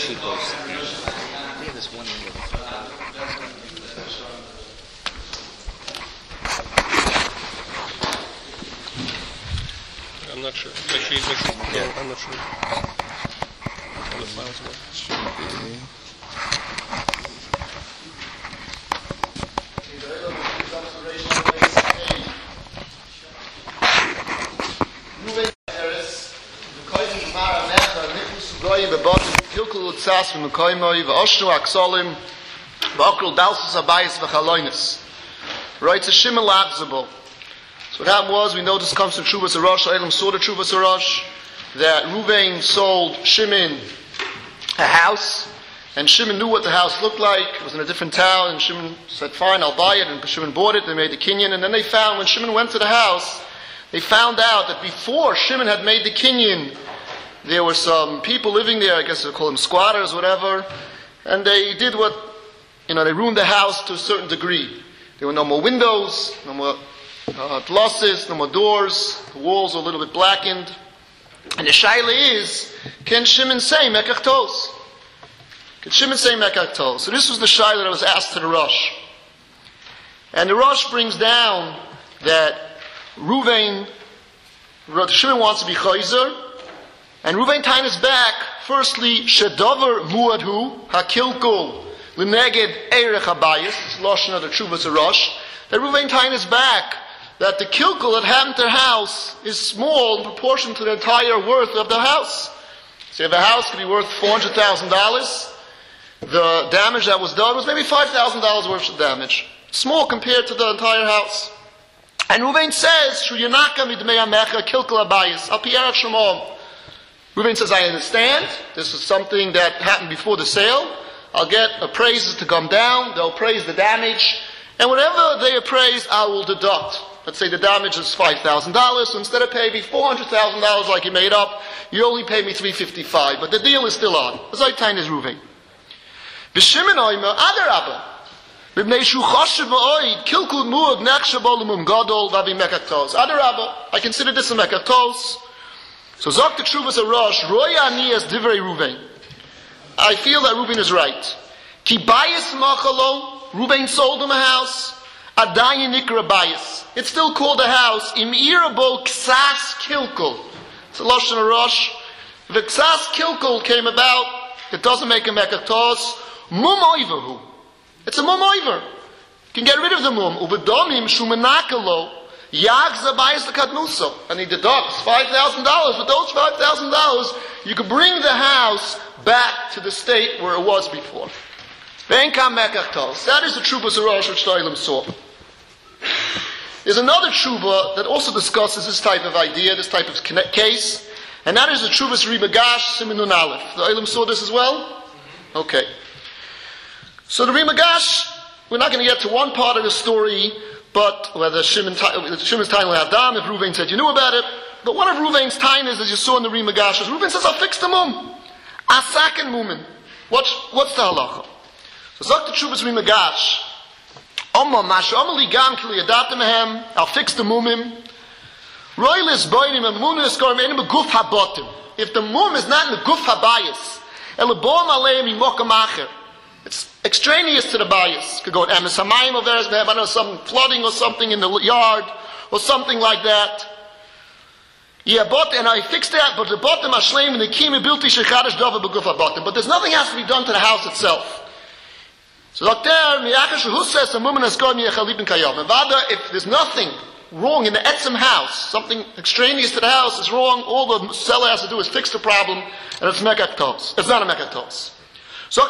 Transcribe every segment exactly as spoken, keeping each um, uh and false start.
I'm not sure. Make sure you make sure. Yeah. No, I'm not sure. How the files work. Right, it's a Shimon Lachzabal. So what happened was, we know this comes from Truvas Arash. Elam saw the Truvas Arash that Ruvain sold Shimon a house, and Shimon knew what the house looked like. It was in a different town, and Shimon said, "Fine, I'll buy it." And Shimon bought it. They made the kinyan, and then they found when Shimon went to the house, they found out that before Shimon had made the kinyan, there were some people living there. I guess they call them squatters, whatever, and they did what you know. They ruined the house to a certain degree. There were no more windows, no more uh, glosses, no more doors. The walls were a little bit blackened. And the shaila is, can Shimon say mekach tos? Can Shimon say mekach tos? So this was the shaila that was asked to the Rosh. And the Rosh brings down that Ruvain, Shimon wants to be chayzer, and Ruvain tying his back, firstly, shedavar muadhu hakilkul l'neged erech habayis, it's Lashon of the Truvas Arash, that Ruvain tying his back, that the kilkul that happened to their house is small in proportion to the entire worth of the house. So if a house could be worth four hundred thousand dollars, the damage that was done was maybe five thousand dollars worth of damage. Small compared to the entire house. And Ruvain says, Shuyanaka midmei amecha kilkul habayis, al pi erech shemom. Ruvain says, I understand, this is something that happened before the sale. I'll get appraisers to come down, they'll appraise the damage, and whatever they appraise, I will deduct. Let's say the damage is five thousand dollars, so instead of paying me four hundred thousand dollars like you made up, you only pay me three hundred fifty-five dollars, but the deal is still on. As I time is Ruvain. B'Shimon oimer, adarabba. B'bnei shu choshev v'oid, kilkul muad nechshav olamum gadol vavi mekach tos. Adarabba, I consider this a mekach tos. So Zok the Truvas Arash, Roy ani as divrei Ruvain. I feel that Ruvain is right. Ki bayis machalo, Ruvain sold him a house. Adayin nikra bayis. It's still called a house. Im irabo ksas kilkul. It's a Lashon Arash. If a ksas kilkul came about, it doesn't make a mekach tos. Mum oivahu. It's a mum oiver. You can get rid of the mum. Uvedomim shumanakalo. Yagza bayis lekadnuso. And he deducts five thousand dollars. With those five thousand dollars, you could bring the house back to the state where it was before. That is the Truvas Arash which Shloim saw. There's another Truva that also discusses this type of idea, this type of case, and that is the Truvas Rimagash Simenun Aleph. The Olam saw this as well? Okay. So the Rimagash, we're not going to get to one part of the story, but whether Shimon, Shimon's time will have dam, if Ruvain said you knew about it, but one of Ruvain's time is, as you saw in the Rimagash, is Ruvain says, I'll fix the mum. Asak and mumin. What's, what's the halacha? So Zok the Truvas Rimagash, Omma Masha, Omali Gam Kili Adatim Mehem, I'll fix the mumim. Roilis Boinim and Munis Gorim Enim Guf Habotim. If the mum is not in the Guf Habayis, Elabom Aleim Imokam Acher. It's extraneous to the bias. Could go Emes Hamayim of theirs, I know some flooding or something in the yard, or something like that. Yeah, but, and I fixed that, but the bottom Ashleim and the Kimi Bilti Shechadish Dova Beguf Habotim. But there's nothing has to be done to the house itself. So like there, if there's nothing wrong in the etzem house, something extraneous to the house is wrong, all the seller has to do is fix the problem, and it's mekach tos. It's not a mekach tos. So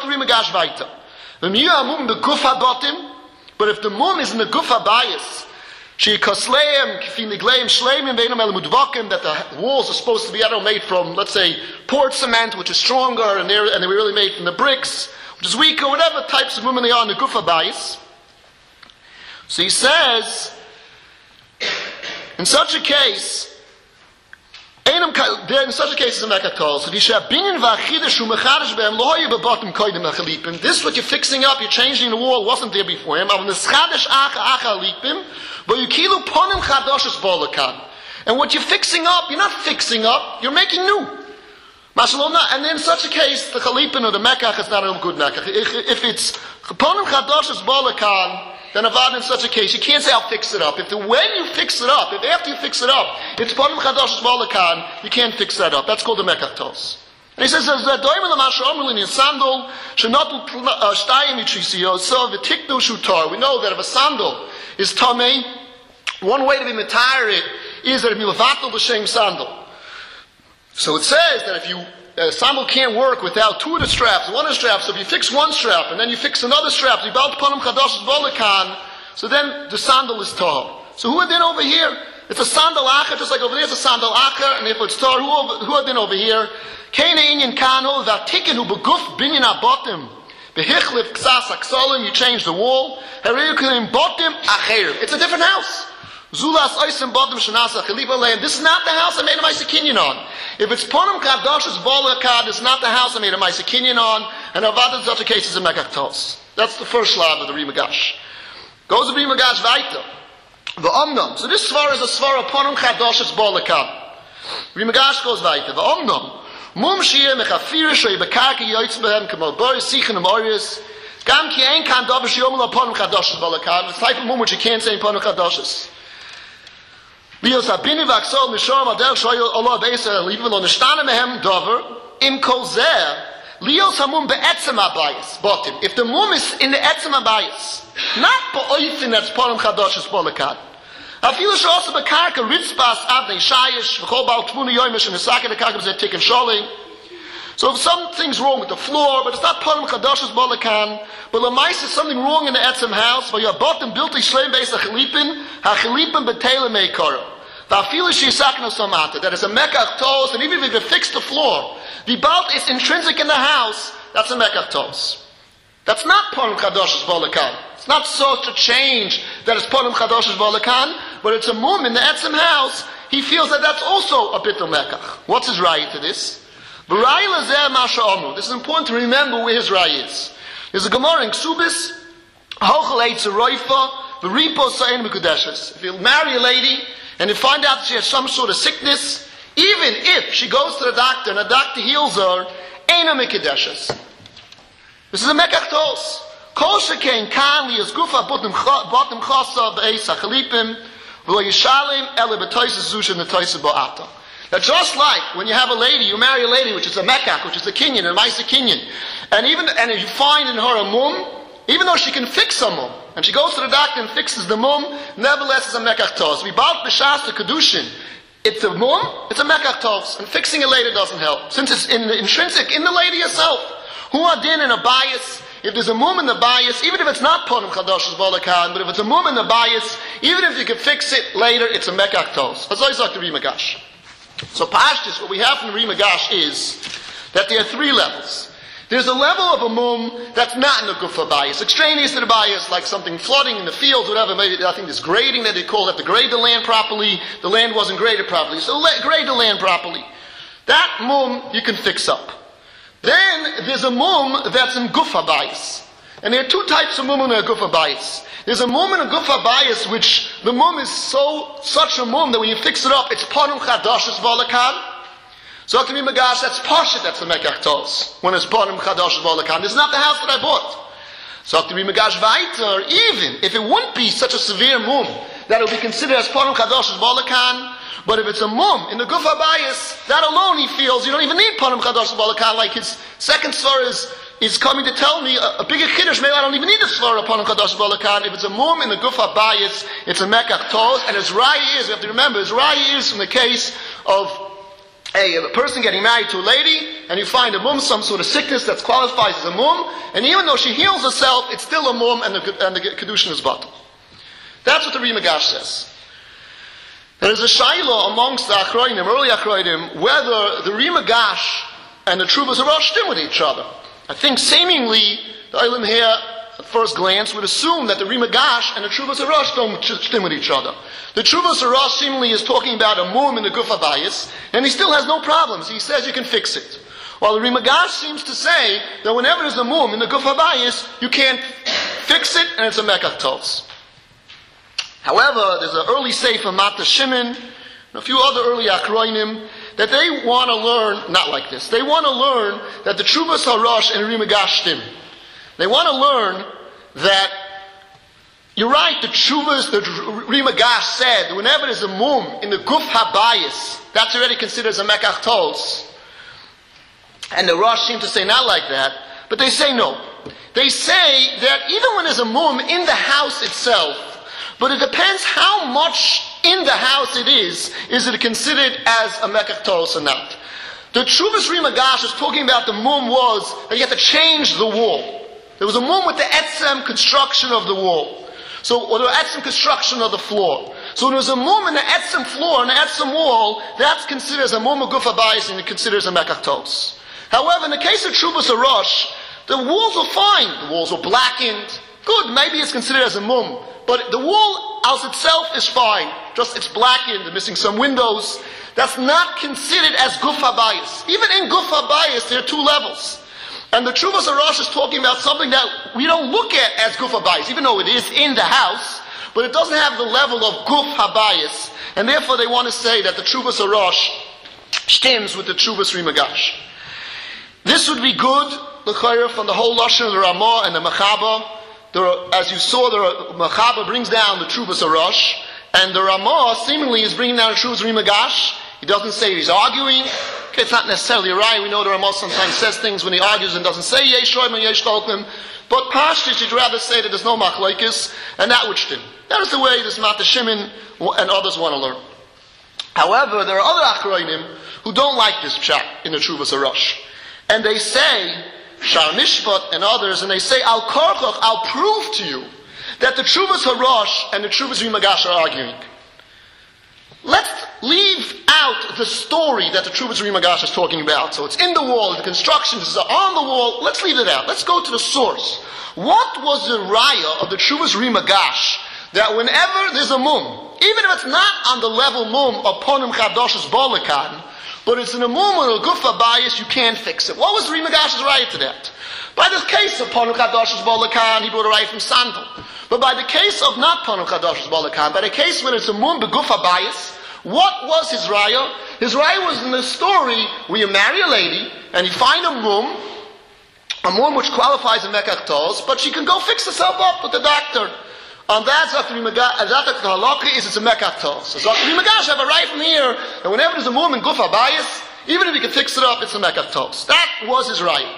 but if the mum is in the guf habayis, that the walls are supposed to be, I don't know, made from, let's say, poured cement, which is stronger, and they're, and they were really made from the bricks, which is weaker, whatever types of women they are in the Gufa Bayis. So he says, in such a case, in such a case is a mekach. This what you're fixing up, you're changing the wall, wasn't there before him. And what you're fixing up, you're not fixing up, you're making new. Mashallah, and in such a case, the chalipin or the mekach is not a good mekach. If, if it's chaponim chadash's balakan, then avad in such a case, you can't say I'll fix it up. If the when you fix it up, if after you fix it up, it's chaponim chadash's balakan, you can't fix that up. That's called the mekach tos. And he says, "As the doim the masha omrulin in sandal shenatu shtayim mitrisiyo so v'tiknu shutar." We know that if a sandal is tamei, one way to be metayer is that if you levatel the same sandal. So it says that if you, a sandal can't work without two of the straps, one of the straps, so if you fix one strap and then you fix another strap, you balt panim chadash volakan, so then the sandal is tar. So who had been over here? It's a sandal acher, just like over there it's a sandal acher, and if it's tar, who, over, who had been over here? Kena inyan kano, vatikin hu beguf binyan abotim, behichlif ksas aksalim, you change the wall, hereukim botim acher. It's a different house. Zulas oisim botim shenasa chalipa land. This is not the house I made a Ma'aseh Kinyan on. If it's Ponim Kadash's Volakad, it's not the house I made a Ma'aseh Kinyan on, and Avad in such a case is a Mekach Tos. That's the first slab of the Rimagash. Goes the Rimagash weiter. The Omnam. So this Svar is a Svar of Ponim Kadash's Volakad. Rimagash goes weiter. The Omnam. Mum Shia Mechafir Shei Bekarki Yoitz Behem Kamal Boris Sichen and Orius. Gam Ki Ein Kan Davish Yomel Ponim Kadash's Volakad. It's the type of mum which you can't say in Ponim Kadash's. Lios habini v'aksol mishor madel shoyel Allah beiser even on the stane mehem dover im kolzer lios hamum be'etzem abayis botim. If the mum is in the etzem abayis, not ba'oifin that's porim chadash's bolakad. Afilu sh'osa bekarka ritzbas avnei shayish v'chol ba'al tvuna yoimish and the sakin the karka b'zeh tik and sholing. So if something's wrong with the floor, but it's not porim chadash's bolakan, but l'mais is something wrong in the etzem house, but your bottom built a shleim beis ha'chalipin ha'chalipin b'teila meikoro. That is a mekach tos, and even if you fix the floor, the belt is intrinsic in the house, that's a mekach tos. That's not ponim chadash's bolakan. It's not such a change that it's ponim chadash's bolakan, but it's a mum in the etzem house. He feels that that's also a bit of mekach. What's his raya to this? This is important to remember where his raya is. There's a Gemara in Ksubis, if you marry a lady, and you find out she has some sort of sickness, even if she goes to the doctor and the doctor heals her, ain't a mikadeshes. This is a mekach tos. Kol shekain kan li gufa botim botim chasa beis hachalipim v'lo yishalim ele b'toises zusha netoises bo'ata. That just like when you have a lady, you marry a lady which is a mekach, which is a kinyan, a Ma'aseh Kinyan, and even and if you find in her a mum, even though she can fix a mum, and she goes to the doctor and fixes the mum, nevertheless it's a mekach tos. We bought b'shas the kedushin. It's a mum, it's a mekach tos, and fixing it later doesn't help, since it's in the intrinsic in the lady herself. Who are din in a bias? If there's a mum in the bias, even if it's not ponim chadash's bolakan, but if it's a mum in the bias, even if you can fix it later, it's a mekach tos. That's always like the Rimagash. So pashtus, what we have from the Rimagash is that there are three levels. There's a level of a mum that's not in the gufa bias, extraneous to the bias, like something flooding in the fields, whatever. Maybe I think there's grading that they call it to grade the land properly. The land wasn't graded properly, so let, grade the land properly. That mum you can fix up. Then there's a mum that's in gufa bias, and there are two types of mum in a gufa bias. There's a mum in a gufa bias which the mum is so such a mum that when you fix it up, it's ponim chadash's volakan. So to me, Magash, that's Pasha, that's the Mekach Tos. When it's Ponim Chadash Volakan. This is not the house that I bought. So to me, Magash, weiter, even if it wouldn't be such a severe mum, that it would be considered as Ponim Chadash Volakan, but if it's a mum in the Gufa bias, that alone he feels you don't even need Ponim Chadash Volakan, like his second svara is, is coming to tell me, a, a bigger kiddush, maybe I don't even need the svara of Ponim Chadash Volakan. If it's a mum in the Gufa bias, it's a Mekach Tos, and his raya is, we have to remember, his raya is from the case of A, a person getting married to a lady, and you find a mum, some sort of sickness that qualifies as a mum, and even though she heals herself, it's still a mum, and the, and the kedushin is bottom. That's what the Rimagash says. There is a shayla amongst the Achroinim, early Achroinim, whether the Rimagash and the Truvas Harosh stim with each other. I think seemingly, the Eilim here, at first glance, would assume that the Rimagash and the Truvas Harosh don't stim with each other. The Truvas Harosh seemingly is talking about a mum in the Gufa bias, and he still has no problems. He says you can fix it. While the Rimagash seems to say that whenever there's a mum in the Gufa bias, you can't fix it, and it's a Mekach Tos. However, there's an early sefer Mata Shimon, and a few other early Achroinim, that they want to learn, not like this, they want to learn that the Truvas Harash and Rimagash stim. They want to learn that, you're right, the Truvas, the Rimagash said, that whenever there's a mum in the Guf Habayis, that's already considered as a Mekach Tos. And the Rosh seem to say not like that, but they say no. They say that even when there's a mum in the house itself, but it depends how much in the house it is, is it considered as a Mekach Tos or not. The Truvas Rimagash is talking about the mum was that you had to change the wall. There was a mum with the etzem construction of the wall. So, or the etzem construction of the floor. So there was a mum in the etzem floor, and the etzem wall, that's considered as a mum of Guf Habayis, and it considers a Mekach Tos. However, in the case of Truvas Harash, the walls were fine. The walls were blackened. Good, maybe it's considered as a mum. But the wall as itself is fine. Just it's blackened, missing some windows. That's not considered as Guf Habayis. Even in Guf Habayis, there are two levels. And the Truvas Harash is talking about something that we don't look at as Guf Habayis, even though it is in the house, but it doesn't have the level of Guf Habayis. And therefore they want to say that the Truvas Harash stems with the Truvas Rimagash. This would be good, l'chayr, from the whole Lashon of the Ramah and the Mechaba. There are, as you saw, the Mechaba brings down the Truvas Harash, and the Ramah seemingly is bringing down the Truvas Rimagash. He doesn't say he's arguing. Okay, it's not necessarily right. We know the Ramah sometimes says things when he argues and doesn't say Yesh Roim and Yesh Tolkim. But Pashtish, you'd rather say that there's no Machlaikis, and that would stem. That is the way this Mata Shimon and others want to learn. However, there are other Achrayim who don't like this pshat in the Truvas Harash. And they say, Shar Mishpat and others, and they say, Al Karchach, I'll prove to you that the Truvas Harash and the Truvas Rimagash are arguing. Let's leave out the story that the Truvas Rimagash is talking about. So it's in the wall, the construction is on the wall. Let's leave it out. Let's go to the source. What was the raya of the Truvas Rimagash that whenever there's a mum, even if it's not on the level mum of Ponim Chadash's Balakan, but it's in a mum or a Guf Habayis, you can't fix it. What was the Rimagash's raya to that? By the case of Ponim Chadash's Balakan, he brought a raya from Sandal. But by the case of not Ponim Chadash's Balakan, by the case when it's a mum be Guf Habayis, what was his raya? His raya was in the story where you marry a lady and you find a mum, a mum which qualifies in Mekach Tos, but she can go fix herself up with the doctor. On that, Zakri Halakha is it's a Mekach Tos. So Zakri Magash have a right from here, and whenever there's a mum in Guf Habayis, even if he can fix it up, it's a Mekach Tos. That was his raya.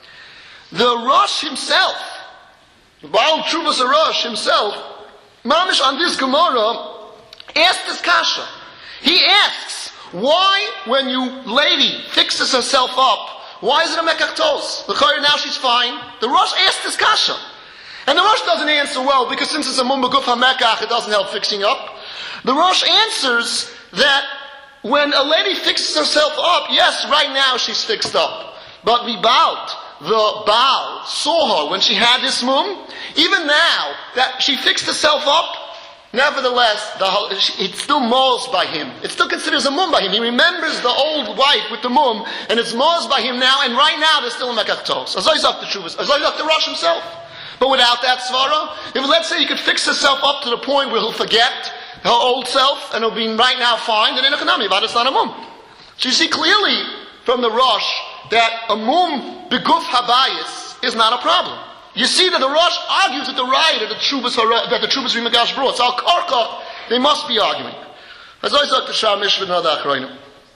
The Rosh himself, the Baal Truvas Harash himself, Mamish on this Gemara, asked this kasha. He asks, why when you lady fixes herself up, why is it a Mekach Tos? The Chayr, now she's fine. The Rosh asked this kasha. And the Rosh doesn't answer well, because since it's a Mum B'Guf HaMekach, it doesn't help fixing up. The Rosh answers that when a lady fixes herself up, yes, right now she's fixed up. But Mibaut, the Baal, saw her when she had this Mum. Even now, that she fixed herself up, nevertheless, the whole, it's still mos by him. It still considers a mum by him. He remembers the old wife with the mum, and it's mos by him now, and right now there's still a Mekach Tos. Azoizak the Truvas, Azoizak the Rosh himself. But without that svara, if let's say he could fix himself up to the point where he'll forget her old self, and he'll be right now fine, then in a Chanami, but it's not a mum. So you see clearly from the Rosh that a mum beguf habayis is not a problem. You see that the Rosh argues with the raya that the Truvas that the Truvas Rimagash brought. So al karka, they must be arguing. As I said to Shah Mishra Nadach.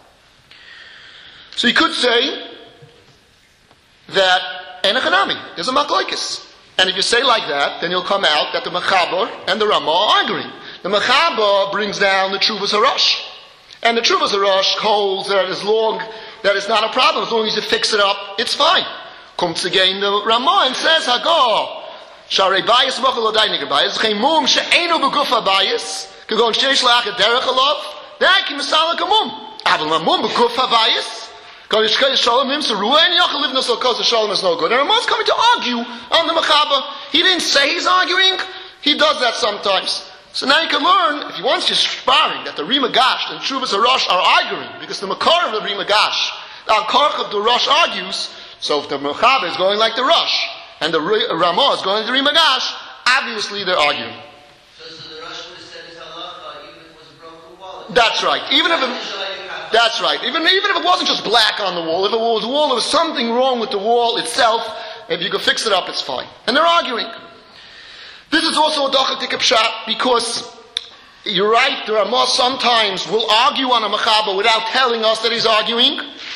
So you could say that in a Chanami, there's a Machlaikis. And if you say like that, then you'll come out that the Mechaber and the Ramah are arguing. The Mechaber brings down the Truvas Harash. And the Truvas Harash holds that as long that it's not a problem, as long as you fix it up, it's fine. Comes again the Ramah and says, Hago, Sharei Bayis Mochel Odainig Bayis, Chemum She'enu Begufa Bayis, Kagon Sheish Lach Derech Alav, Daki Masala Kamum. Aval Mamum Begufa Bayis, Kagon Shkei Shalom Nimsa Ruah, and Yochel Livnos Okoz Shalom is no good. And Ramah's coming to argue on the Mechaber. He didn't say he's arguing, he does that sometimes. So now you can learn, if he wants you sparring, that the Rimagash and Truvas Harash are arguing, because the Makar of the Rimagash, the Akarch of the Rosh argues. So if the Mechaber is going like the Rosh, and the Ramah is going like the Rimagash, obviously they're arguing. So, so the Rosh would have said his halacha, even if it was a broken wallet. That's right. Even if it, That's right. Even, even if it wasn't just black on the wall, if it was a wall, there was something wrong with the wall itself, if you could fix it up, it's fine. And they're arguing. This is also a Dachatik Pshat, because you're right, the Ramah sometimes will argue on a Mechaba without telling us that he's arguing.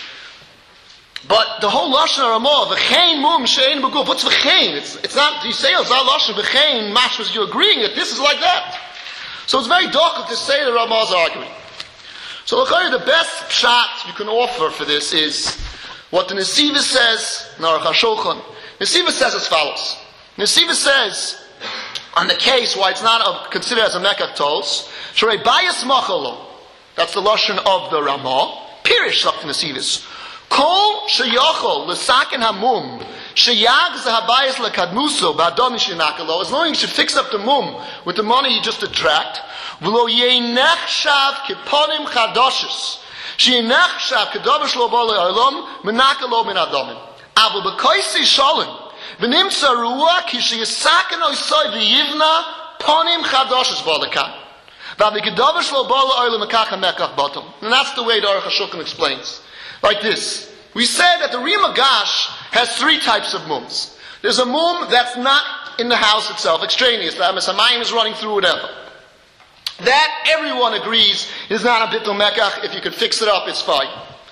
But the whole Lashon Ramah, V'chein mum she'ein b'guf, what's V'chein? It's, it's not, you say it's not Lashon V'chein, mashmas, you're agreeing that this is like that. So it's very dark to say the Ramah's arguing. So the best shot you can offer for this is what the Nesiva says in Aruch HaShulchan. Nesiva says as follows. Nesiva says, on the case why it's not a, considered as a Mekach Tos, Shrei Bayas Machalo, that's the Lashon of the Ramah, Pirish Lach Nesivas. Kol Sheyachol L'Saken Hamum Sheyag Zahabayas L'Kadmuso Ba'adon Shinakalo, as long as you fix up the mum with the money you just attract, V'lo Yeinechshav Kiponim Chadoshes Sheinechshav Kedovish Lo Bo Le'olam Menakalo Min Adomim Aval B'koisi Sholem V'nimtza Ruach Ki Sheyisaken Oisoi V'yivna Ponim Chadoshes Bo Le'kan V'avi Kedovish Lo Bo Le'olam Mekach HaMekach Bottom. And that's the way the Aruch HaShulchan explains. Like this. We said that the Rimagash has three types of mums. There's a mum that's not in the house itself, extraneous, that Hamayim is running through, whatever. That everyone agrees is not a Bittul Mekach. If you could fix it up, it's fine.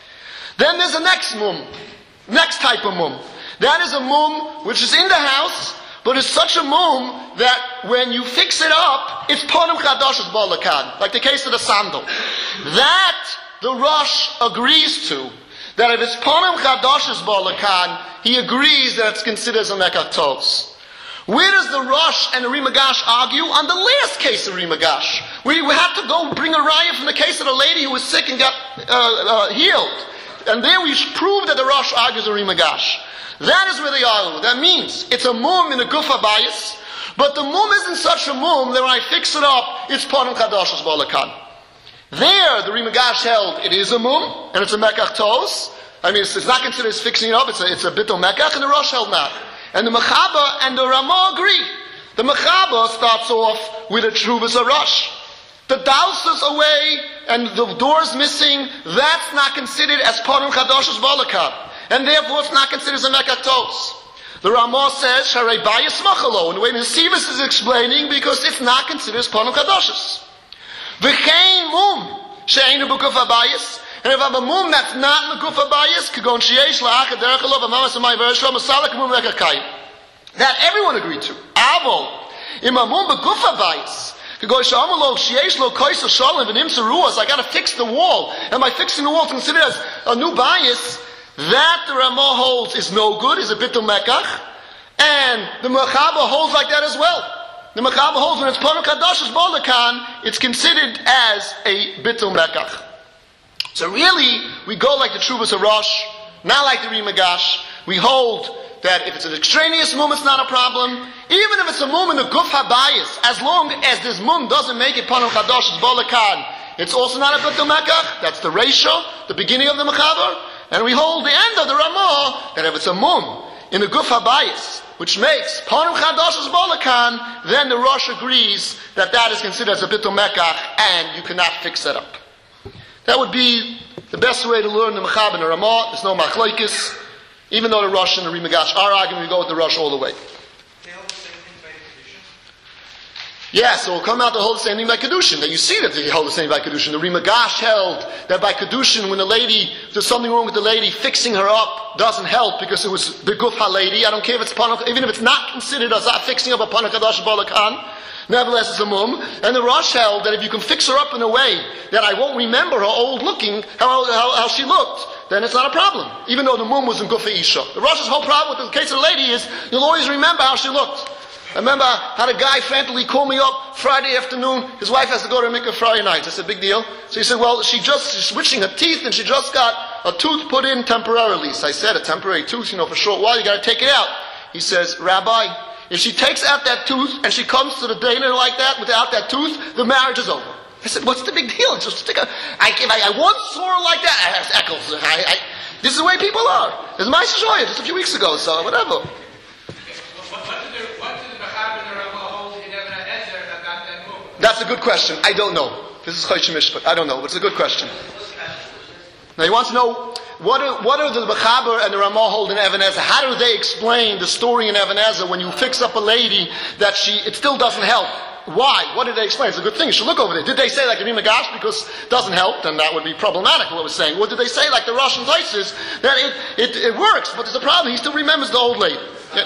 Then there's a next mum, next type of mum. That is a mum which is in the house, but it's such a mum that when you fix it up, it's Ponim Chadoshes Balakan, like the case of the sandal. That the Rosh agrees to. That if it's Ponim Chadoshes Balakan, he agrees that it's considered as a Mekach Tos. Where does the Rosh and the Rimagash argue? On the last case of Rimagash. We, we had to go bring a raya from the case of the lady who was sick and got uh, uh, healed. And there we prove that the Rosh argues a Rimagash. That is where they argue. That means it's a mum in a gufa bias, but the mum isn't such a mum that when I fix it up, it's Ponim Chadoshes Balakan. There, the Rimagash held it is a mum, and it's a Mekach Tos. I mean, it's, it's not considered as fixing it up, it's a, it's a Bittul Mekach, and the Rosh held not. And the Mechaba and the Ramah agree. The Mechaba starts off with a Truvas Rosh. The Dausas away, and the doors missing, that's not considered as Ponim Chadoshes Balakan. And therefore it's not considered as a Mekach Tos. The Ramah says, Sharei Bayis Machalo, and the way Nesivus is explaining, because it's not considered as Ponim Chadoshes. V'chein mum she'einu b'guf habayis, and if I have a mum that's not in the guf habayis, k'gon sheyesh la'achad derech alo v'mamas amay v'ereshlo masalek mum lekakayim. That everyone agreed to. Avol im a mum b'guf habayis, k'gon she'amalo sheyesh lo kois shalom v'nimtza ruas. I got to fix the wall. Am I fixing the wall to consider as a new bias? That the Ramah holds is no good, is a Bittul Mekach, and the Mechaba holds like that as well. The Mechaba holds when it's Ponim Chadoshes Balakan, it's considered as a Bittul Mekach. So really, we go like the Truvas Rosh, not like the Rimagash. We hold that if it's an extraneous mum, it's not a problem. Even if it's a mum in the Guf Habayis, as long as this mum doesn't make it Ponim Chadoshes Balakan, it's also not a Bittul Mekach. That's the ratio, the beginning of the Mechaber. And we hold the end of the Ramah, that if it's a mum in the Guf Habayis, which makes Ponim Chadoshes Balakan, then the Rosh agrees that that is considered as a Bittul Mekach, and you cannot fix that up. That would be the best way to learn the Mechab and the Ramah. There's no Machlokes. Even though the Rosh and the Rimagash are arguing, we go with the Rosh all the way. They hold the same thing by Kedushin? Yeah, so it'll come out to hold the same thing by Kedushin. That you see that they hold the same by Kedushin. The Rimagash held that by Kedushin, when the lady, there's something wrong with the lady, fixing her up doesn't help because it was the Guf HaLady. I don't care if it's Ponim, even if it's not considered as fixing up a Ponim Chadoshes Balakan, nevertheless it's a mum. And the Rosh held that if you can fix her up in a way that I won't remember her old looking, how, how, how she looked, then it's not a problem. Even though the mum was in Guf Isha. The Rosh's whole problem with the case of the lady is, you'll always remember how she looked. I remember I had a guy frantically call me up Friday afternoon. His wife has to go to a mikveh Friday night. I said, big deal. So he said, well, she just, she's switching her teeth and she just got a tooth put in temporarily. So I said, a temporary tooth, you know, for a short while, you got to take it out. He says, Rabbi, if she takes out that tooth and she comes to the dinner like that without that tooth, the marriage is over. I said, what's the big deal? It's just take a, I, if I, I once saw her like that, I have echoes. I, I, this is the way people are. There's my Shoya just a few weeks ago, so whatever. That's a good question. I don't know. This is Choshen Mishpat. I don't know, but it's a good question. Now he wants to know, what are, what are the Mechaber and the Ramah hold in Even Ezer? How do they explain the story in Even Ezer when you fix up a lady that she, it still doesn't help? Why? What did they explain? It's a good thing. You should look over there. Did they say like Rabbi Magash because it doesn't help? Then that would be problematic, what we're saying. Or did they say like the Russian Isis that it, it, it works, but there's a problem. He still remembers the old lady. Yeah,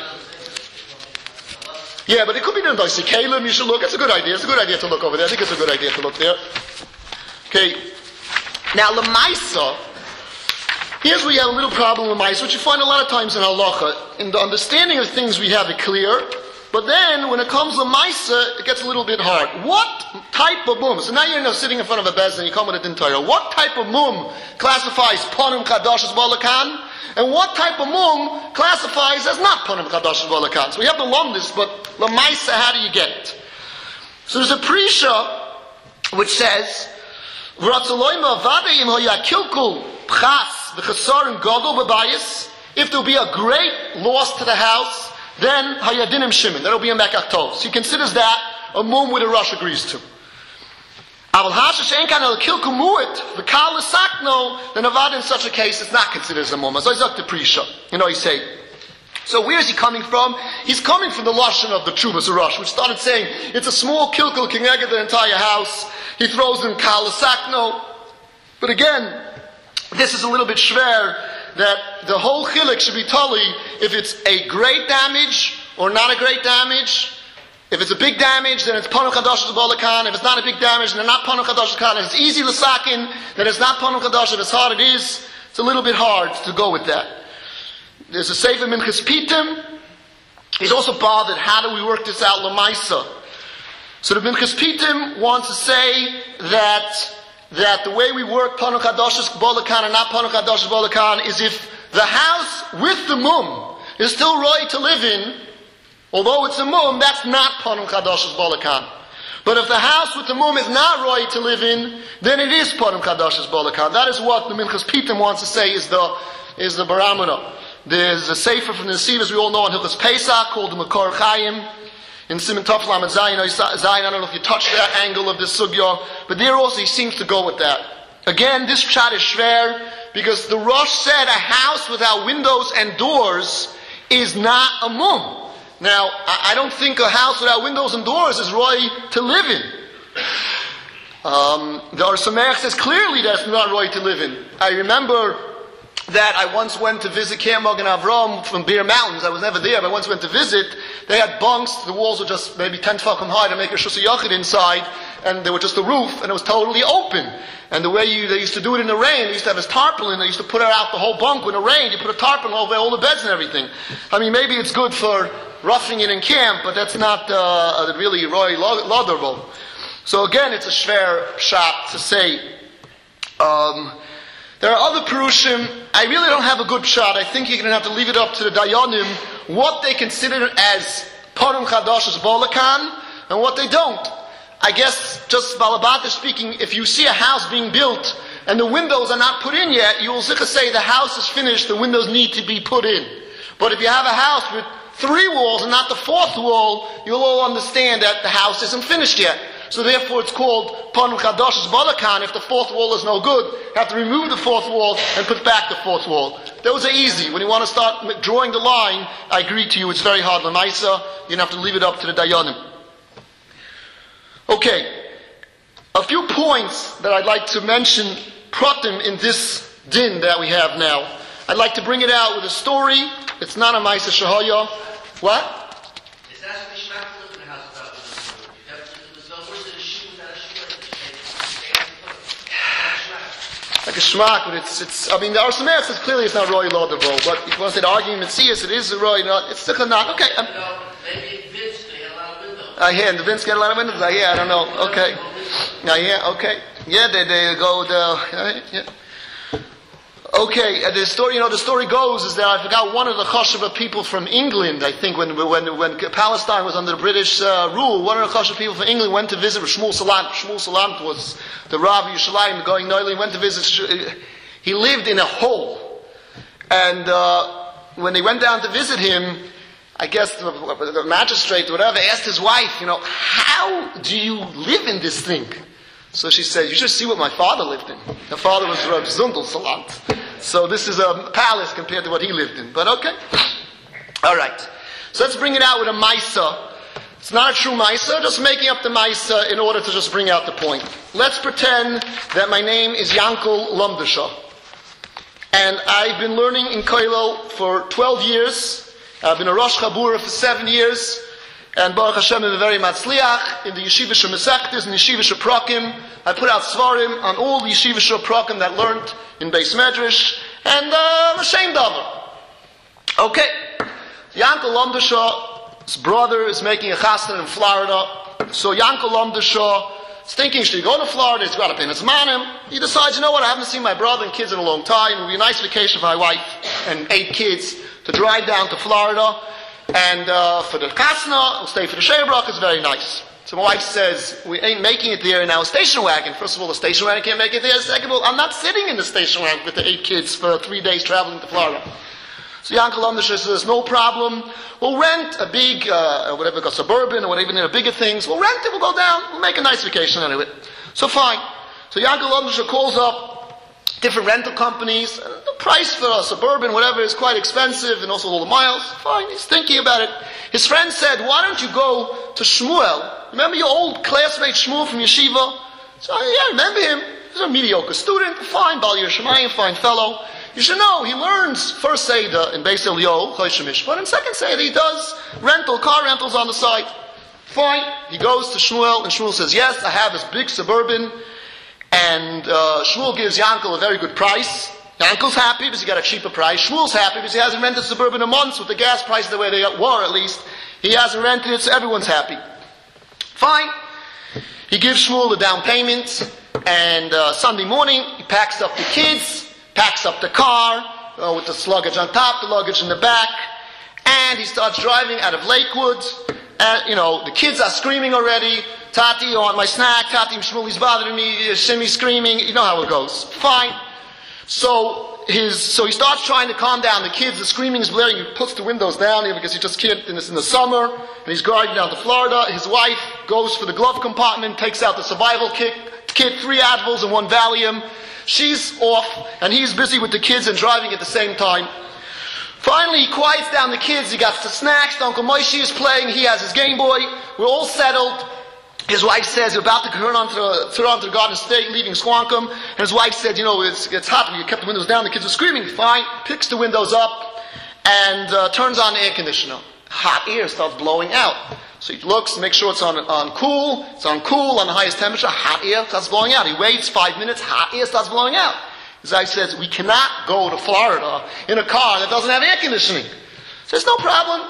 yeah but it could be done by Caleb. You should look. It's a good idea. It's a good idea to look over there. I think it's a good idea to look there. Okay. Now, Lamaisa, here's where you have a little problem with Lamaisa, which you find a lot of times in Halacha. In the understanding of things, we have it clear. But then, when it comes to Maisa, it gets a little bit hard. What type of mum? So now you're now sitting in front of a bezin, you come with a din Torah. What type of mum classifies Ponim Chadash as Balakan? And what type of mum classifies as not Ponim Chadash as Balakan? So we have to learn this, but the Maisa, how do you get it? So there's a Prisha which says, V'ratzaloyma vadeim hoyakilkul pchas v'chasarim gadol b'bayis. If there'll be a great loss to the house, then Hayadinim Shimon, that'll be a Mekach Tov. So he considers that a mum with a rush agrees to. Aval Hashash Enkan El Kilku Mu'it, the Kal Sakno, then Avad in such a case it's not considered as a mum. As I said to Prisha, you know, he say. So where is he coming from? He's coming from the Lashon of the Chuvas Rush, which started saying it's a small kilkul kineged the entire house. He throws in Kal Sakno. But again, this is a little bit shver, that the whole chilik should be tali if it's a great damage or not a great damage. If it's a big damage, then it's Panu Chadash Balakan. If it's not a big damage, then it's not Panu Chadash Balakan. If it's easy l'sakin, then it's not Panu Chadash. If it's hard, it is. It's a little bit hard to go with that. There's a Sefer Minchas Pitim. He's also bothered, how do we work this out l'maisa? So the Minchas Pitim wants to say that that the way we work Panu Chadash Balakan and not Panu Chadash Balakan is if the house with the mum is still right to live in, although it's a mum, that's not Panu Chadash Balakan. But if the house with the mum is not right to live in, then it is Panu Chadash Balakan. That is what the Minchas Pitim wants to say is the is the baramana. There's a sefer from the Nesivos we all know on Hilchos Pesach called the Makor Chaim. In Siman Tov Lamed Zayin, I don't know if you touched that angle of this sugya, but there also he seems to go with that. Again, this pshat is shver, because the Rosh said a house without windows and doors is not a mum. Now, I don't think a house without windows and doors is roy to live in. Um, the Or Sameach says clearly that's not roy to live in. I remember that I once went to visit Kermog and Avram from Beer Mountains. I was never there, but I once went to visit. They had bunks. The walls were just maybe ten tefachim high to make a shusha yachid inside, and they were just a roof, and it was totally open. And the way you, they used to do it in the rain, they used to have this tarpaulin. They used to put it out the whole bunk with the rain. You put a tarpaulin over all the beds and everything. I mean, maybe it's good for roughing it in camp, but that's not uh, really roy laudable. So again, it's a shver shot to say. Um, There are other Perushim. I really don't have a good shot. I think you're going to have to leave it up to the Dayanim what they consider as Parum Chadash as Balakan and what they don't. I guess, just Balabata speaking, if you see a house being built and the windows are not put in yet, you will say the house is finished, the windows need to be put in. But if you have a house with three walls and not the fourth wall, you'll all understand that the house isn't finished yet. So therefore it's called Panu Chadash Balakan. If the fourth wall is no good, you have to remove the fourth wall and put back the fourth wall. Those are easy. When you want to start drawing the line, I agree to you, it's very hard. L'maisa, you have to leave it up to the Dayanim. Okay. A few points that I'd like to mention, pratim, in this din that we have now. I'd like to bring it out with a story. It's not a Maisa Shahaya. What? Like a shmak, but it's, it's, I mean, the Or Sameach says clearly it's not roy laudable, but if you want to say the argument in Siyas, it is a roy, not, it's still not, okay. Um, no, maybe Vince, they had a lot of windows. I hear, and the Vince get a lot of windows, I hear, I don't know, okay. I hear, okay. Yeah, they, they go, the, yeah. Okay, uh, the story, you know, the story goes is that I forgot one of the Choshev people from England, I think, when when when Palestine was under British uh, rule, one of the Choshev people from England went to visit Shmuel Salant. Shmuel Salant was the Rav Yerushalayim going Noili, went to visit, he lived in a hole. And uh, when they went down to visit him, I guess the, the magistrate, whatever, asked his wife, you know, how do you live in this thing? So she said, you should see what my father lived in. Her father was Rav Zundel Salant. So this is a palace compared to what he lived in. But okay. All right. So let's bring it out with a Maisa. It's not a true Maisa, just making up the Maisa in order to just bring out the point. Let's pretend that my name is Yankel Lomdasha. And I've been learning in Koilo for twelve years. I've been a Rosh Chabura for seven years. And Baruch Hashem, I'm very matzliach in the Yeshiva Shemesechtes and Yeshiva Sheprakim. I put out Svarim on all the Yeshiva Sheprakim that learned in Beis Medrash. And uh, I'm ashamed of it. Okay. Yankel Lomdasha's brother is making a chasna in Florida. So Yankel Lomdasha is thinking, should he go to Florida? He's got to pay his manim. He decides, you know what, I haven't seen my brother and kids in a long time. It would be a nice vacation for my wife and eight kids to drive down to Florida. And uh, for the Kasna, we'll stay for the Shebrach, it's very nice. So my wife says, we ain't making it there in our station wagon. First of all, the station wagon can't make it there. Second of all, I'm not sitting in the station wagon with the eight kids for three days traveling to Florida. So Yankel Lomdasha says, no problem. We'll rent a big, uh, whatever, a suburban or whatever, the bigger things. We'll rent it, we'll go down, we'll make a nice vacation anyway. So fine. So Yankel Lomdasha calls up different rental companies. The price for a suburban, whatever, is quite expensive, and also all the miles. Fine, he's thinking about it. His friend said, why don't you go to Shmuel? Remember your old classmate Shmuel from Yeshiva? So, yeah, I remember him. He's a mediocre student, fine, Bal Yerushalayim, fine fellow. You should know, he learns first Seder in Beis Elio, Chosh Mishpat, and second Seder he does rental, car rentals on the side. Fine, he goes to Shmuel, and Shmuel says, yes, I have this big suburban, and uh, Shmuel gives Yankel a very good price. Yankel's happy because he got a cheaper price. Shmuel's happy because he hasn't rented a suburban in months with the gas prices the way they were, at least. He hasn't rented it, so everyone's happy. Fine. He gives Shmuel the down payment, and uh, Sunday morning, he packs up the kids, packs up the car, uh, with the luggage on top, the luggage in the back, and he starts driving out of Lakewood. And, you know, the kids are screaming already. Tati, you want my snack? Tati, Shmuel's bothering me. Shimi's screaming. You know how it goes. Fine. So his, so he starts trying to calm down the kids. The screaming is blaring. He puts the windows down here because he just can't. And it's in the summer, and he's driving down to Florida. His wife goes for the glove compartment, takes out the survival kit, kit three Advils and one Valium. She's off, and he's busy with the kids and driving at the same time. Finally, he quiets down the kids. He got the snacks. Uncle Moshe is playing. He has his Game Boy. We're all settled. His wife says, we're about to turn onto the, turn onto the Garden State, leaving Squonkam. And his wife said, you know, it's, it's hot. We kept the windows down. The kids are screaming. Fine. Picks the windows up and uh, turns on the air conditioner. Hot air starts blowing out. So he looks, makes sure it's on, on cool. It's on cool, on the highest temperature. Hot air starts blowing out. He waits five minutes. Hot air starts blowing out. His wife says, we cannot go to Florida in a car that doesn't have air conditioning. Says, no problem.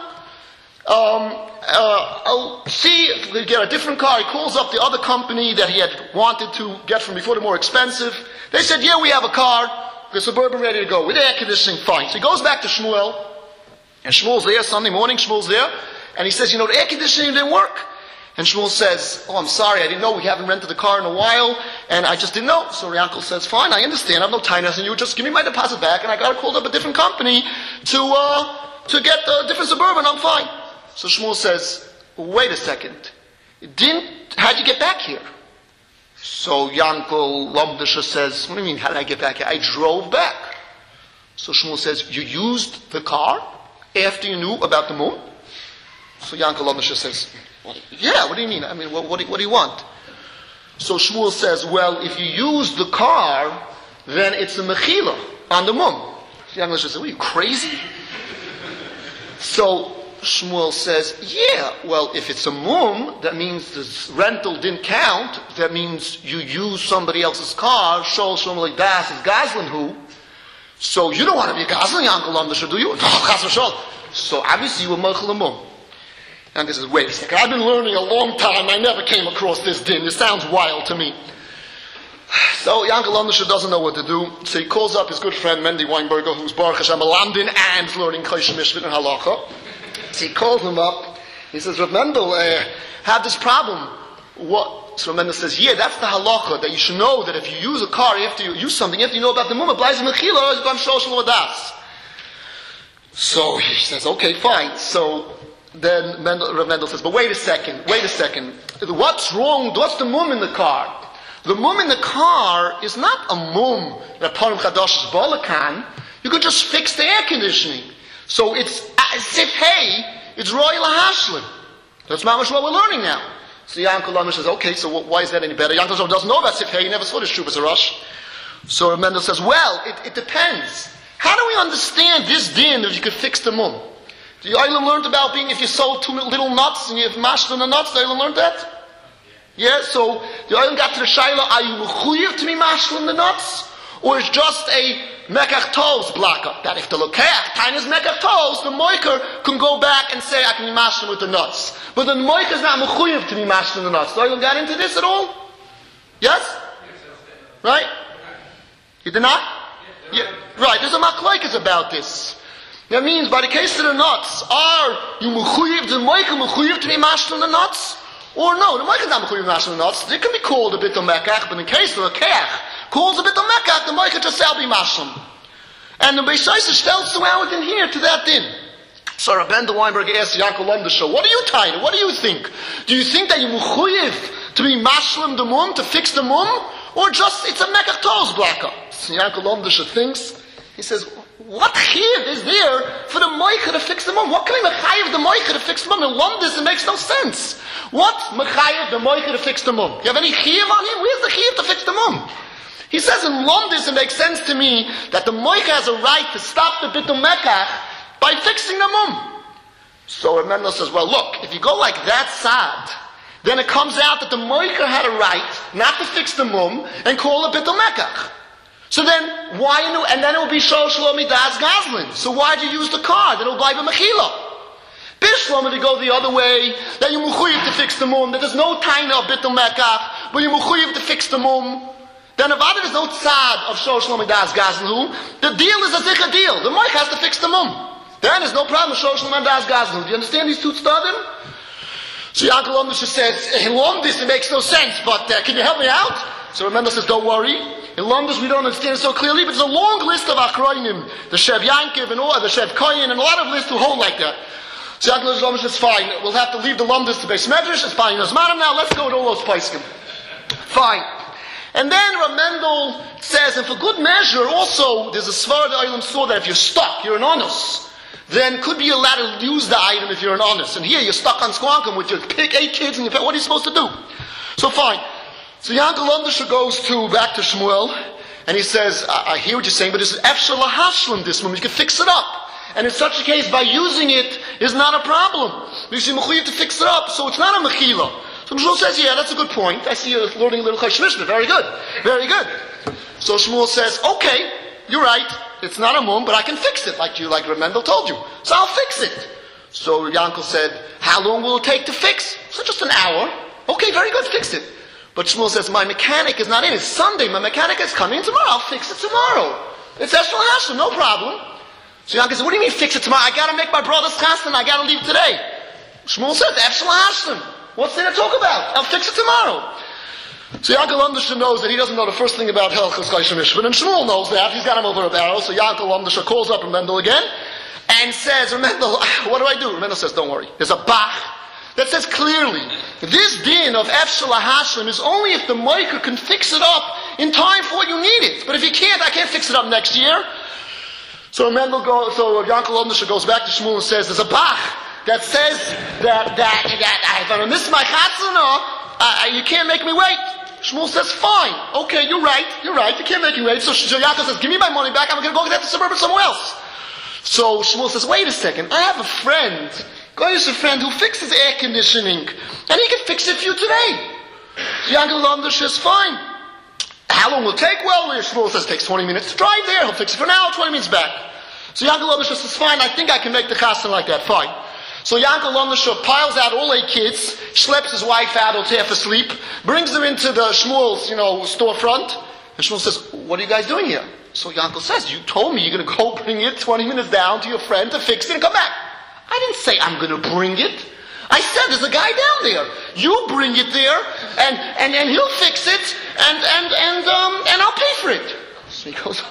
Um, uh, I'll see if we get a different car. He calls up the other company that he had wanted to get from before, the more expensive. They said, yeah, we have a car. The Suburban ready to go. With air conditioning, fine. So he goes back to Shmuel. And Shmuel's there, Sunday morning, Shmuel's there. And he says, you know, the air conditioning didn't work. And Shmuel says, oh, I'm sorry, I didn't know. We haven't rented the car in a while. And I just didn't know. So the uncle says, fine, I understand. I have no tightness in you. Just give me my deposit back. And I got to call up a different company to, uh, to get a different Suburban. I'm fine. So Shmuel says, wait a second. Didn't, how'd you get back here? So Yankel Lomdasha says, what do you mean, how did I get back here? I drove back. So Shmuel says, you used the car after you knew about the moon? So Yankel Lomdasha says, well, yeah, what do you mean? I mean, what, what, do, what do you want? So Shmuel says, well, if you use the car, then it's a mechila on the moon. So Yankel Lomdasha says, what, are you crazy? So Shmuel says, yeah, well, if it's a mum, that means the rental didn't count. That means you use somebody else's car. Shol Shmuel Das is Goslin who. So you don't want to be a Goslin, Uncle Lomdasha, do you? No, Shol. So obviously you were Mechel a mum. And this is, wait a second, I've been learning a long time. I never came across this din. This sounds wild to me. So Yankel Lomdasha doesn't know what to do. So he calls up his good friend Mendy Weinberger, who's Baruch Hashem a Landin and learning Chosh Mishpat and Halacha. So he called him up. He says, Rav Mendel, uh, have this problem. What? So Rav Mendel says, yeah, that's the halacha, that you should know that if you use a car, after you use something, after you know about the mum, blais mechila, it's gone shoshel wadas. So he says, okay, fine. So then Mendel, Rav Mendel says, but wait a second, wait a second. What's wrong? What's the mum in the car? The mum in the car is not a mum that Parim Chadash's Balakan. You could just fix the air conditioning. So it's as if, hey, it's Royal Hashlim. That's mamash what we're learning now. So Yankel Lamer says, okay, so why is that any better? Yankel Lamer doesn't know about Sif Hey, he never saw this Shubas Arash. So Mendel says, well, it, it depends. How do we understand this din if you could fix the mum? The Eilim learned about being, if you sold two little nuts and you have mashed on the nuts, the Eilim learned that? Yeah, so the Eilim got to the Shaila, are you mechuyev to be mashed on the nuts? Or is just a mekach tos blocker? That if the lokeach, tiny is mekach tos, the moiker can go back and say, I can be mashed with the nuts. But the moiker is not mechuyev to be mashed in the nuts. The Eilim got into this at all? Yes? Right? You did not? Yeah. Right, there's a machlokes about this. That means, by the case of the nuts, are you mechuyev, the moiker mechuyev to be mashed in the nuts? Or no, the moiker is not mechuyev to be mashed in the nuts. It can be called a bit of mekach, but in the case of a keach, calls a bit of mekach, the moiker just say, I'll be mashlim. And the Beis Yosef tells to how it in here to that din. So Rabben de Weinberg asked Yankel Lumdasher, what are you tying? What do you think? Do you think that you mechuyev to be mashlim the mum, to fix the mum? Or just, it's a mekach tos blocker? So Yankel Lumdasher thinks, he says, what chiv is there for the moicher to fix the mum? What can we mechayev the moicher to fix the mum? In Lumdis, it makes no sense. What mechayev the moicher to fix the mum? You have any chiv on him? Where's the chiv to fix the mum? He says in Lumdis, it makes sense to me that the moicher has a right to stop the bitul mekach by fixing the mum. So Mendel says, well look, if you go like that sad, then it comes out that the moicher had a right not to fix the mum and call it bitul mekach. So then, why, and then it will be Shol Shlomi Das Gazlin. So why'd you use the car? Then it will be a Mechila. Bishlomi to go the other way, that you mechuyev to fix the mum, that there's no time of bitul mekach, but you mechuyev to fix the mum. Then if there is no tzad of Shol Shlomi Das Gazlin, the deal is a zikha deal. The moich has to fix the mum. Then there's no problem with Shol Shlomi Das Gazlin. Do you understand these two tzadim? So Yankel Lumdasher says, in Lumdis it makes no sense, but uh, can you help me out? So Mendel says, don't worry. In Lumdis we don't understand it so clearly, but there's a long list of Akroinim, the Shev Yankiv and all, the Shev Koyin, and a lot of lists who hold like that. So Yankel Lumdasher says, fine, we'll have to leave the Lumdis to Beis Medrash, it's fine. Now let's go to all those Paiskim. Fine. And then Ramendel says, and for good measure, also, there's a Svar that Eilim saw that if you're stuck, you're an honest, then could be allowed to use the item if you're an honest. And here you're stuck on Squankum with your pick eight kids and your pet. What are you supposed to do? So fine. So Yankel Lumdasher goes to back to Shmuel, and he says, I, I hear what you're saying, but this is Efshar Lahashlim, this moment. You can fix it up. And in such a case, by using it is not a problem. Because you're mechuyev to fix it up, so it's not a mechila. So Shmuel says, yeah, that's a good point. I see you're learning a little Chash Mishnah. Very good. Very good. So Shmuel says, okay, you're right. It's not a mum, but I can fix it, like you, like Ramendel told you. So I'll fix it. So Yankel said, how long will it take to fix? So just an hour. Okay, very good, fix it. But Shmuel says, my mechanic is not in. It's Sunday. My mechanic is coming tomorrow. I'll fix it tomorrow. It's Eshel Hashem, no problem. So Yankel says, what do you mean fix it tomorrow? I gotta make my brother's chassan. I gotta leave today. Shmuel says, Eshel Hashem. What's there to talk about? I'll fix it tomorrow. So Yankel Lumdasher knows that he doesn't know the first thing about Hilchos Chash Mishpat, and Shmuel knows that. He's got him over a barrel. So Yankel Lumdasher calls up Ramendel again and says, Ramendel, what do I do? Ramendel says, don't worry. There's a bach that says clearly, this din of Efshar Lahashlim is only if the moiker can fix it up in time for what you need it. But if he can't, I can't fix it up next year. So Ramendel goes, so Yankel Lumdasher goes back to Shmuel and says, there's a bach that says that, that, that if I miss my chatzana, uh, you can't make me wait. Shmuel says, fine. Okay, you're right. You're right. You can't make me wait. So, so Yaakov says, give me my money back. I'm going to go get the suburban somewhere else. So Shmuel says, wait a second. I have a friend. Goy is a friend who fixes air conditioning. And he can fix it for you today. So Yankel Lumdasher says, fine. How long will it take? Well, Shmuel says it takes twenty minutes to drive there. He'll fix it for an hour, twenty minutes back. So Yankel Lumdasher says, fine. I think I can make the chassan like that. Fine. So Yankel Lumdasher piles out all eight kids, schleps his wife out, who's half asleep, brings them into the Shmuel's, you know, storefront. And Shmuel says, what are you guys doing here? So Yankel says, you told me you're going to go bring it twenty minutes down to your friend to fix it and come back. I didn't say I'm going to bring it. I said there's a guy down there. You bring it there, and, and, and he'll fix it, and, and, and, um, and I'll pay for it. So he goes,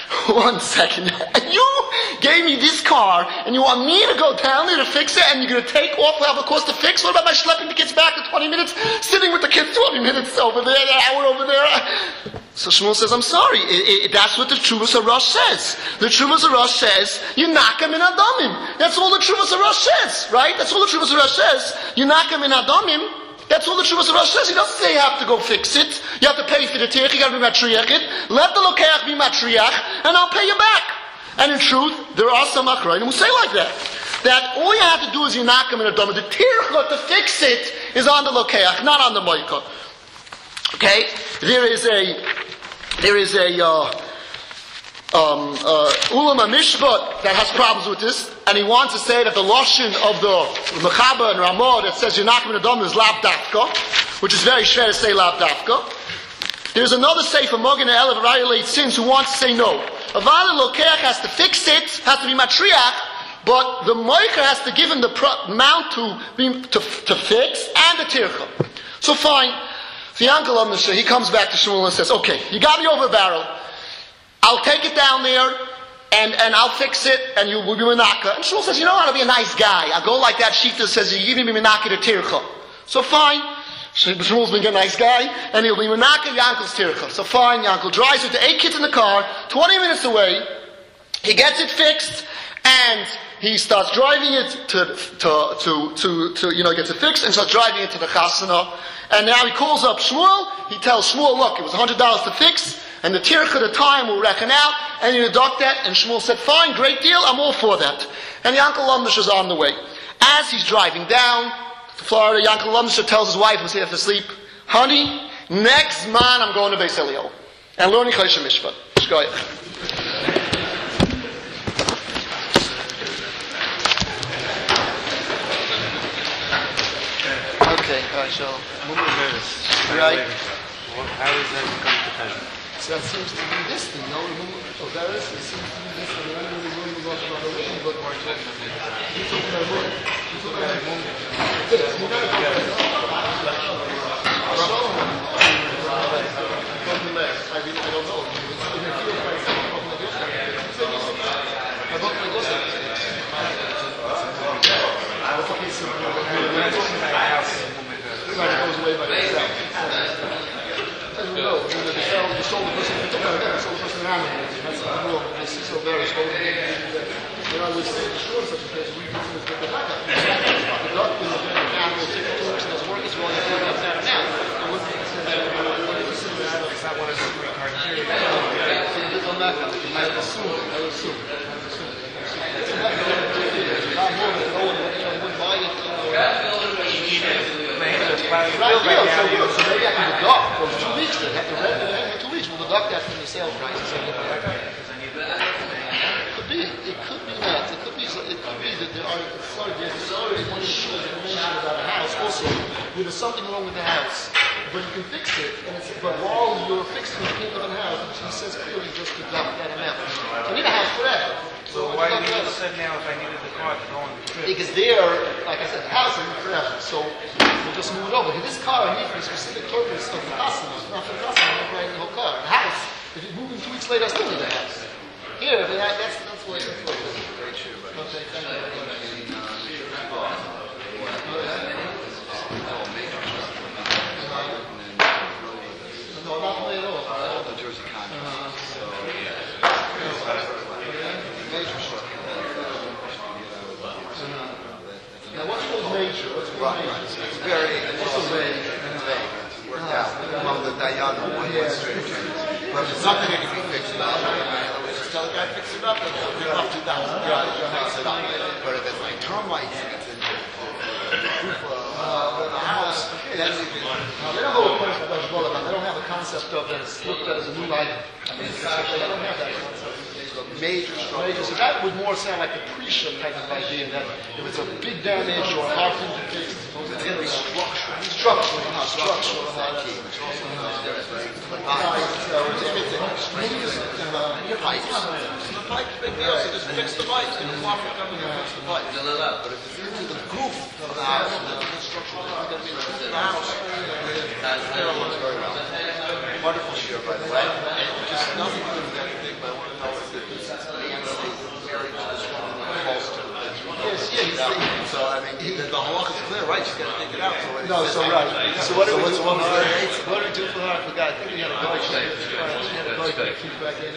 One second. You gave me this car, and you want me to go down there to fix it, and you're going to take off half the cost to fix? What about my schlepping the kids back to twenty minutes, sitting with the kids twenty minutes over there, an hour over there? So Shmuel says, I'm sorry. It, it, that's what the Tshuvas HaRosh says. The Tshuvas HaRosh says, you knock him in Adamim. That's all the Tshuvas HaRosh says, right? That's all the Tshuvas HaRosh says. You knock him in Adamim. That's all the Tshuvas HaRosh says. He doesn't say you have to go fix it. You have to pay for the tirch. You got to be matriach it. Let the lokeach be matriach, and I'll pay you back. And in truth, there are some achrayim who say like that. That all you have to do is you knock him in a dome. The tirch to fix it is on the lokeach, not on the moika. Okay? There is a, there is a, uh, um, uh, ulama mishpat that has problems with this, and he wants to say that the lashon of the Mechaba and Ramah that says you knock him in a dome is lav dafka, which is very schwer to say lav dafka. There's another sefer Mogen Elef Rayalei Sins who wants to say no. Aval Lokeach has to fix it, has to be matriach, but the moicher has to give him the pro- amount to be to, to fix and the tircha. So fine. The uncle of Mishnah, he comes back to Shmuel and says, "Okay, you got me over a barrel. I'll take it down there, and, and I'll fix it, and you will be menaka." And Shmuel says, "You know what? I'll be a nice guy. I'll go like that sheet that says you give me menaka to tircha." So fine. Shmuel's being a nice guy, and he'll be menaka Yankel's tircha. So fine, Yankel drives with the eight kids in the car, twenty minutes away. He gets it fixed, and he starts driving it to, to, to, to, to you know, gets it fixed, and starts driving it to the chasana. And now he calls up Shmuel. He tells Shmuel, "Look, it was one hundred dollars to fix, and the tircha at the time will reckon out, and you deduct that." And Shmuel said, "Fine, great deal, I'm all for that." And Yankel Lamdish is on the way. As he's driving down to Florida, Yankel Lamdish tells his wife who's here for sleep, "Honey, next month I'm going to Beis Eliyahu and learning Choshen Mishpat." Shkoyach. Okay, alright, so right. How does that come to pass? So that seems to be this thing, no? Oh, that is, it seems to be this thing. I don't really know what we're talking about, but we're talking about it. You're talking about it. You're talking about it. Yes, you got it. I really, I don't know. Goes away by itself. As we know, the soul of the person, the soul of the person around him, that's the rule. This is so very slow. You know, we say the short such a case, we do this with the back. The doctor is the animal, take the talks, and doesn't work as well as it does now. And we're going to say that it's not one of the three criteria. So you come back, I would assume, I would assume. It's not more than no one would buy it. Right, yeah, so, good. So maybe I can deduct those two weeks. They have to rent it in two weeks. We'll deduct that from the sale price. It could be. It could be that. It could be. It could be that there are. Sorry, there's already one information about a house. Also, where there's something wrong with the house, but you can fix it. And it's, but while you're fixing the payment of the house, he says clearly just deduct that amount. So I need a house forever. So why did you say now if I needed the car to go on the trip? Because there, like I said, the house is forever. So we'll just move it over. This car I need for a specific purpose of the customer. Not for the customer, I'm not buying the whole car. The house, if you move in two weeks later, I still need the house. Here, that, that's that's what it's for. Okay, thank you. No, not only at all. The Jersey contract. Now, what's called major? What's called Right, major? right. So it's very, it's also very vague. It's worked out among the Dayan who won the administration. But it's something that can be fixed up. Just tell the guy fix it up and he'll give up two thousand dollars. Fix it up. But if it's like termites, it's in the roof of the house, then you can. They don't go with They don't have a concept of that it's looked at as a new item. I mean, it's actually, they don't have that concept. Major Major. So that would more sound like the pre-ship type of idea, that if it's a big damage or a hard thing to fix, it's supposed to be structural. Structural, not structural. The pipe's big deal, so just fix the pipes. And the plumber come in and fix the pipes. But if it's into the roof of the house, the structural is going to be the house. Very well. Wonderful shirt, by the way. Just nothing to do with anything, but I want to know it out. So, I mean, the, the halacha is clear, right? She's got to take it out. So when No, it so says- right. So what do we do what's for one her? thirty-eight? What do we do for her? I forgot. I think we had a guy. She had a guy keep back in.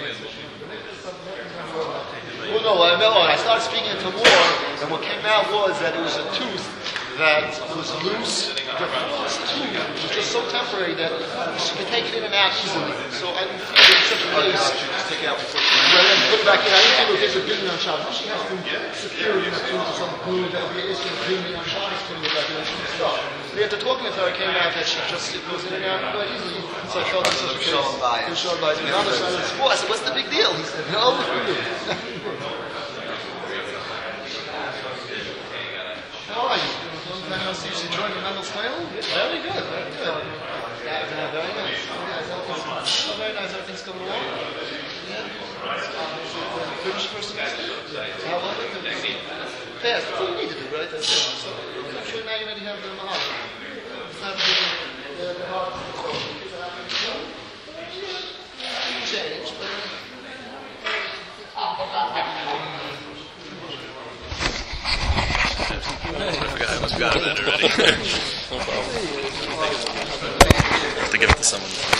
Well, no, I know. I started speaking to more, and what came out was that it was a tooth that was loose. The first tooth was just so temporary that she could take it in and out easily. So I didn't feel it in such a case. Just take it out before she Rather than put it back in, I didn't think it was a building on Shabbos. She has to secure it into some glue that would be an issue of building on Shabbos, putting it back in and stuff. But after talking with her, it came out that she just, it goes in and out quite easily. So I felt it was such a case. Shalom bayis. It was Shalom bayis. And the other side of the sport, I said, what's the big deal? He said, no, how are you? Long time no see. You enjoying the Mendel's Island? Very good, very good. Yeah, yeah, very nice. Very nice. Everything's, oh, very nice. Everything's coming along. Yeah. Finished first semester? How long? Fast. That's what you need to do, right? That's it. So I'm sure now you already have the Mahal. It's not the the hard. Change, but. I've got it already. No problem. I have to give it to someone.